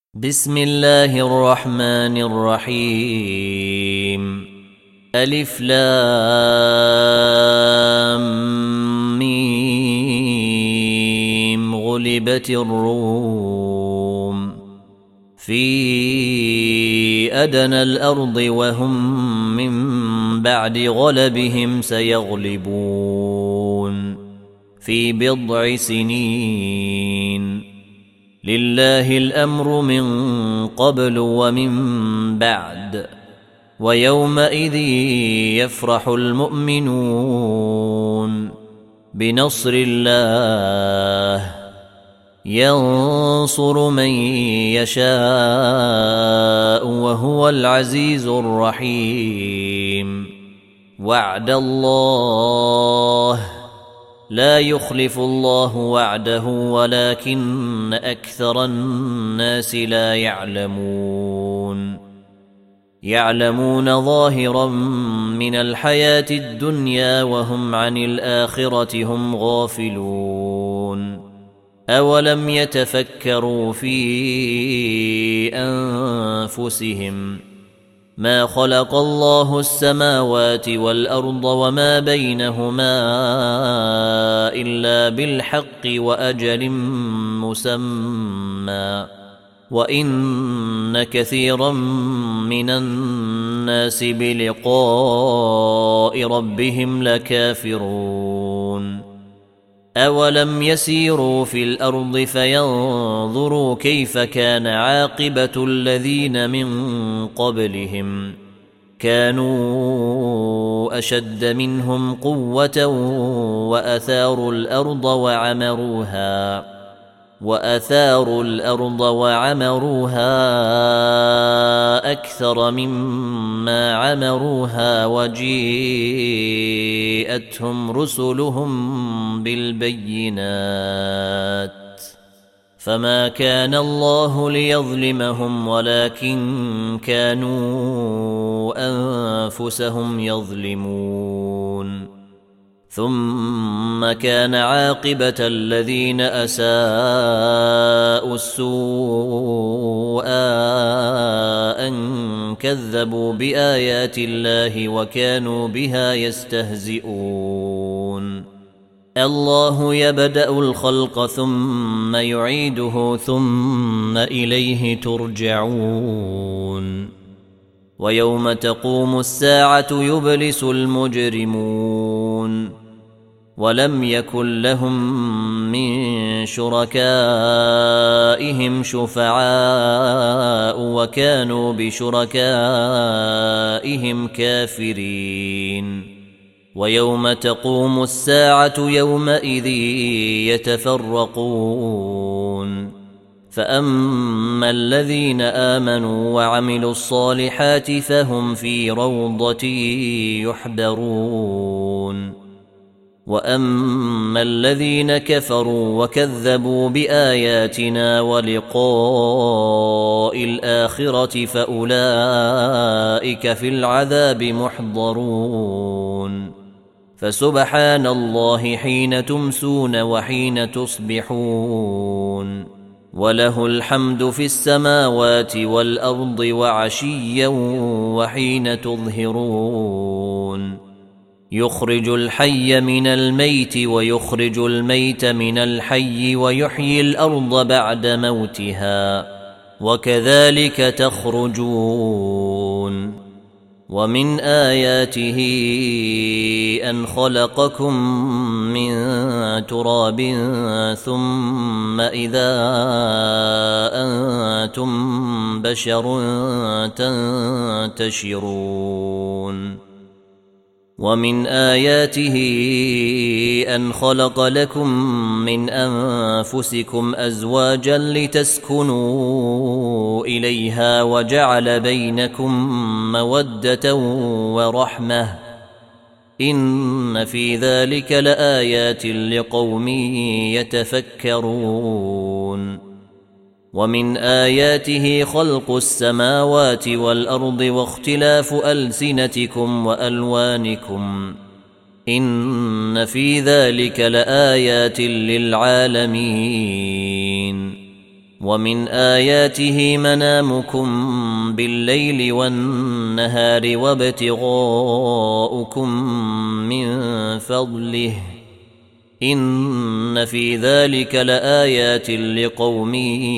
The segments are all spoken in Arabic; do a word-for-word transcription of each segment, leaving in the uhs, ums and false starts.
بسم الله الرحمن الرحيم. ألف لام ميم. غلبت الروم في أدنى الأرض وهم من بعد غلبهم سيغلبون في بضع سنين. لله الأمر من قبل ومن بعد ويومئذ يفرح المؤمنون بنصر الله ينصر من يشاء وهو العزيز الرحيم. وعد الله لا يخلف الله وعده ولكن أكثر الناس لا يعلمون. يعلمون ظاهرا من الحياة الدنيا وهم عن الآخرة هم غافلون. أولم يتفكروا في أنفسهم ما خلق الله السماوات والأرض وما بينهما إلا بالحق وأجل مسمى وإن كثيرا من الناس بلقاء ربهم لكافرون. أولم يسيروا في الأرض فينظروا كيف كان عاقبة الذين من قبلهم كانوا أشد منهم قوة وأثاروا الأرض وعمروها وأثاروا الأرض وعمروها أكثر مما عمروها وجيءتهم رسلهم بالبينات فما كان الله ليظلمهم ولكن كانوا أنفسهم يظلمون. ثم كان عاقبة الذين أساءوا السوء أن كذبوا بآيات الله وكانوا بها يستهزئون. الله يبدأ الخلق ثم يعيده ثم إليه ترجعون. ويوم تقوم الساعة يبلس المجرمون ولم يكن لهم من شركائهم شفعاء وكانوا بشركائهم كافرين. ويوم تقوم الساعة يومئذ يتفرقون فأما الذين آمنوا وعملوا الصالحات فهم في روضة يحبرون. وأما الذين كفروا وكذبوا بآياتنا ولقاء الآخرة فأولئك في العذاب محضرون. فسبحان الله حين تمسون وحين تصبحون وله الحمد في السماوات والأرض وعشيا وحين تظهرون. يخرج الحي من الميت ويخرج الميت من الحي ويحيي الأرض بعد موتها وكذلك تخرجون. ومن آياته أن خلقكم من تراب ثم إذا أنتم بشر تنتشرون. ومن آياته أن خلق لكم من أنفسكم أزواجا لتسكنوا إليها وجعل بينكم مودة ورحمة إن في ذلك لآيات لقوم يتفكرون. ومن آياته خلق السماوات والأرض واختلاف ألسنتكم وألوانكم إن في ذلك لآيات للعالمين. ومن آياته منامكم بالليل والنهار وابتغاؤكم من فضله إن في ذلك لآيات لقوم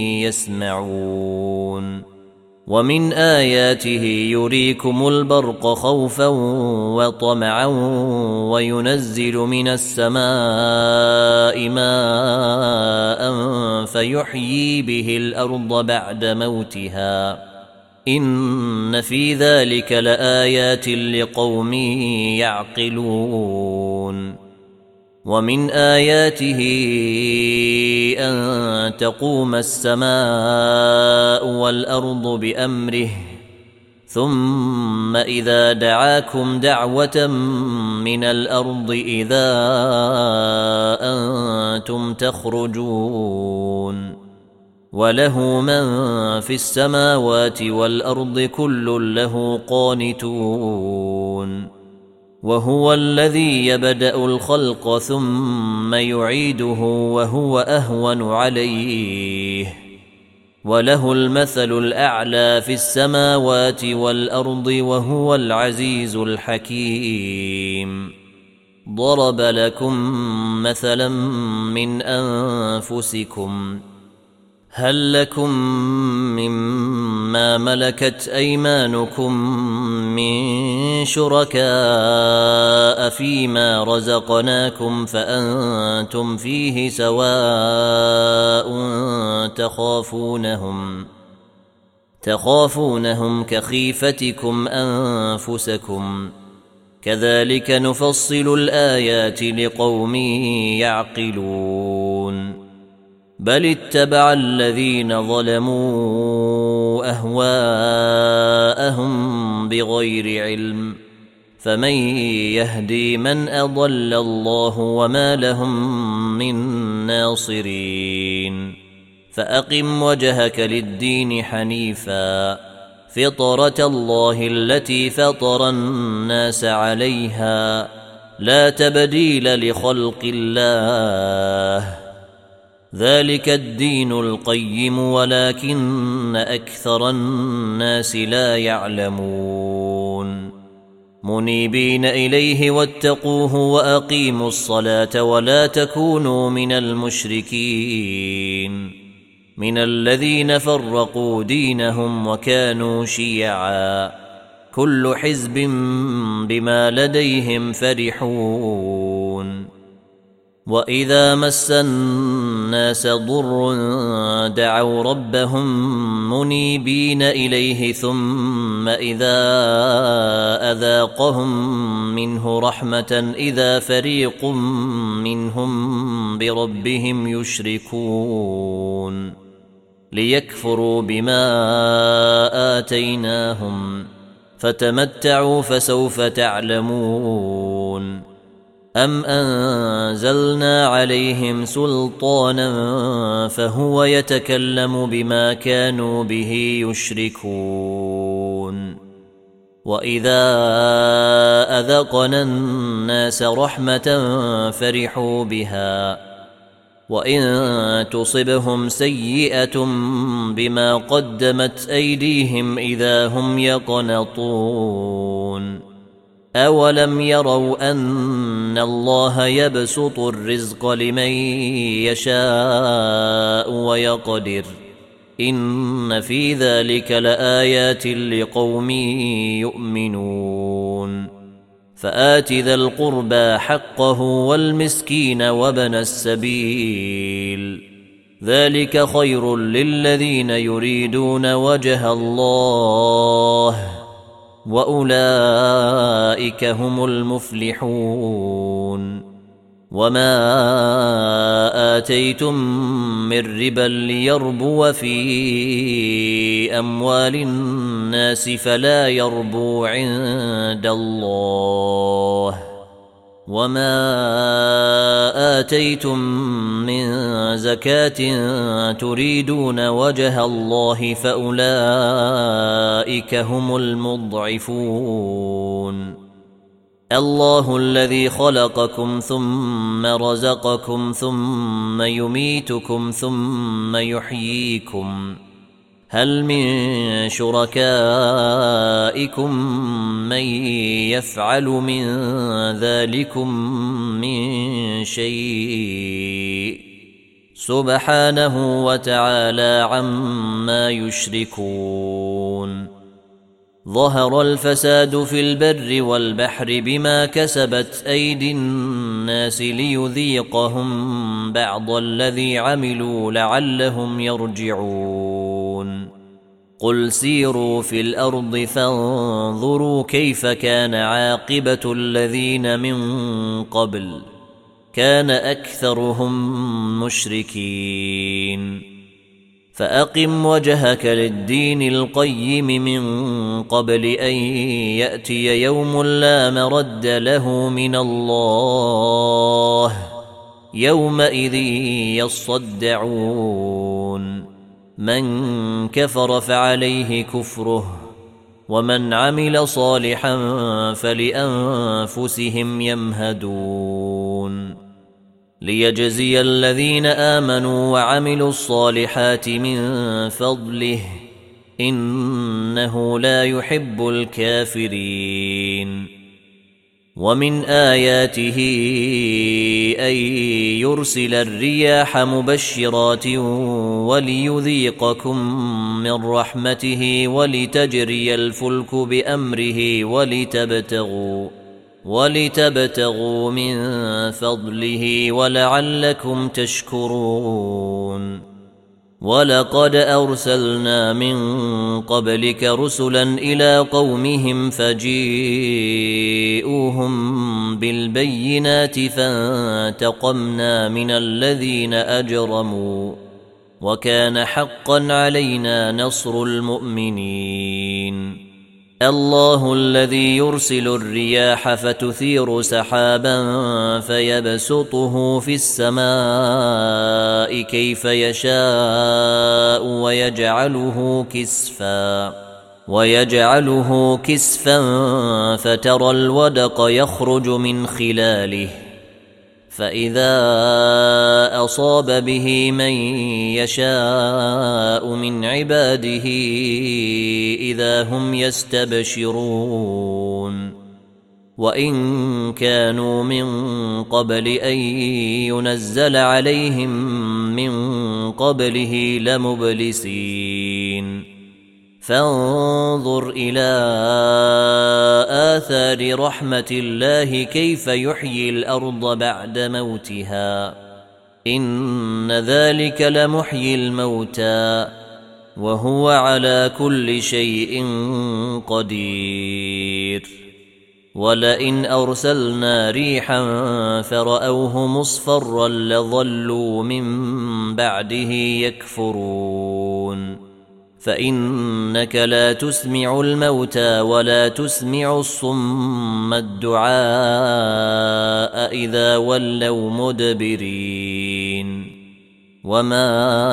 يسمعون ومن آياته يريكم البرق خوفا وطمعا وينزل من السماء ماء فيحيي به الأرض بعد موتها إن في ذلك لآيات لقوم يعقلون ومن آياته أن تقوم السماء والأرض بأمره ثم إذا دعاكم دعوة من الأرض إذا أنتم تخرجون وله من في السماوات والأرض كل له قانتون وهو الذي يبدأ الخلق ثم يعيده وهو أهون عليه وله المثل الأعلى في السماوات والأرض وهو العزيز الحكيم ضرب لكم مثلا من أنفسكم هل لكم مما ملكت أيمانكم من شركاء فيما رزقناكم فأنتم فيه سواء تخافونهم تخافونهم كخيفتكم أنفسكم كذلك نفصل الآيات لقوم يعقلون بل اتبع الذين ظلموا أهواءهم بغير علم فمن يهدي من أضل الله وما لهم من ناصرين فأقم وجهك للدين حنيفا فطرة الله التي فطر الناس عليها لا تبديل لخلق الله ذلك الدين القيم ولكن أكثر الناس لا يعلمون منيبين إليه واتقوه وأقيموا الصلاة ولا تكونوا من المشركين من الذين فرقوا دينهم وكانوا شيعا كل حزب بما لديهم فرحون وإذا مس الناس ضر دعوا ربهم منيبين إليه ثم إذا أذاقهم منه رحمة إذا فريق منهم بربهم يشركون ليكفروا بما آتيناهم فتمتعوا فسوف تعلمون أم أنزلنا عليهم سلطانا فهو يتكلم بما كانوا به يشركون وإذا أذقنا الناس رحمة فرحوا بها وإن تصبهم سيئة بما قدمت أيديهم إذا هم يقنطون أولم يروا أن الله يبسط الرزق لمن يشاء ويقدر إن في ذلك لآيات لقوم يؤمنون فآت ذا القربى حقه والمسكين وابن السبيل ذلك خير للذين يريدون وجه الله وأولئك هم المفلحون وما آتيتم من ربا ليربو في أموال الناس فلا يربو عند الله وما آتيتم من زكاة تريدون وجه الله فأولئك هم المضعفون الله الذي خلقكم ثم رزقكم ثم يميتكم ثم يحييكم هل من شركائكم من يفعل من ذلكم من شيء سبحانه وتعالى عما يشركون ظهر الفساد في البر والبحر بما كسبت أيدي الناس ليذيقهم بعض الذي عملوا لعلهم يرجعون قل سيروا في الأرض فانظروا كيف كان عاقبة الذين من قبل كان أكثرهم مشركين فأقم وجهك للدين القيم من قبل أن يأتي يوم لا مرد له من الله يومئذ يصدعون من كفر فعليه كفره ومن عمل صالحا فلأنفسهم يمهدون ليجزي الذين آمنوا وعملوا الصالحات من فضله إنه لا يحب الكافرين ومن آياته أن يرسل الرياح مبشرات وليذيقكم من رحمته ولتجري الفلك بأمره ولتبتغوا ولتبتغوا من فضله ولعلكم تشكرون ولقد أرسلنا من قبلك رسلا إلى قومهم فجيئوهم بالبينات فانتقمنا من الذين أجرموا وكان حقا علينا نصر المؤمنين الله الذي يرسل الرياح فتثير سحابا فيبسطه في السماء كيف يشاء ويجعله كسفا ويجعله كسفا فترى الودق يخرج من خلاله فإذا أصاب به من يشاء من عباده إذا هم يستبشرون وإن كانوا من قبل أن ينزل عليهم من قبله لمبلسين فانظر إلى آثار رحمة الله كيف يحيي الأرض بعد موتها إن ذلك لمحيي الموتى وهو على كل شيء قدير ولئن أرسلنا ريحا فرأوه مصفرا لظلوا من بعده يكفرون فإنك لا تسمع الموتى ولا تسمع الصم الدعاء إذا ولوا مدبرين وما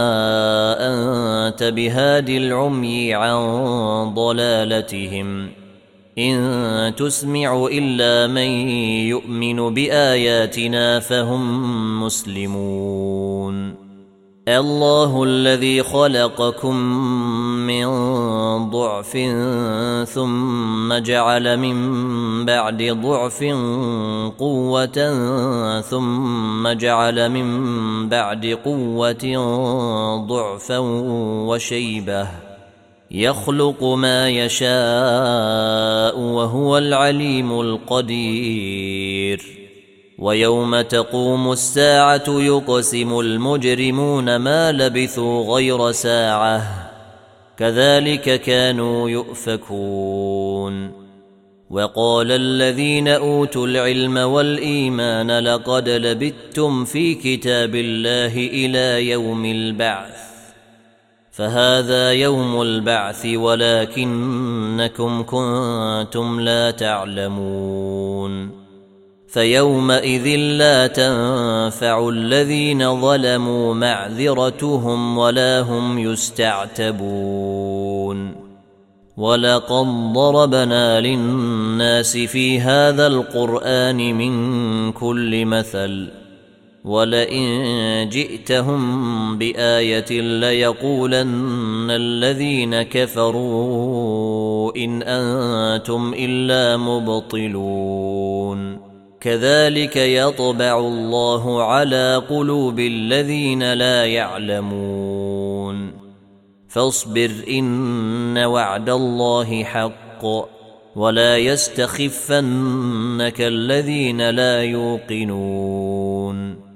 أنت بهاد العمي عن ضلالتهم إن تسمع إلا من يؤمن بآياتنا فهم مسلمون الله الذي خلقكم من ضعف ثم جعل من بعد ضعف قوة ثم جعل من بعد قوة ضعفا وشيبة يخلق ما يشاء وهو العليم القدير ويوم تقوم الساعة يقسم المجرمون ما لبثوا غير ساعة كذلك كانوا يؤفكون وقال الذين أوتوا العلم والإيمان لقد لبثتم في كتاب الله إلى يوم البعث فهذا يوم البعث ولكنكم كنتم لا تعلمون فيومئذ لا تنفع الذين ظلموا معذرتهم ولا هم يستعتبون ولقد ضربنا للناس في هذا القرآن من كل مثل ولئن جئتهم بآية ليقولن الذين كفروا إن أنتم إلا مبطلون كذلك يطبع الله على قلوب الذين لا يعلمون فاصبر إن وعد الله حق ولا يستخفنك الذين لا يوقنون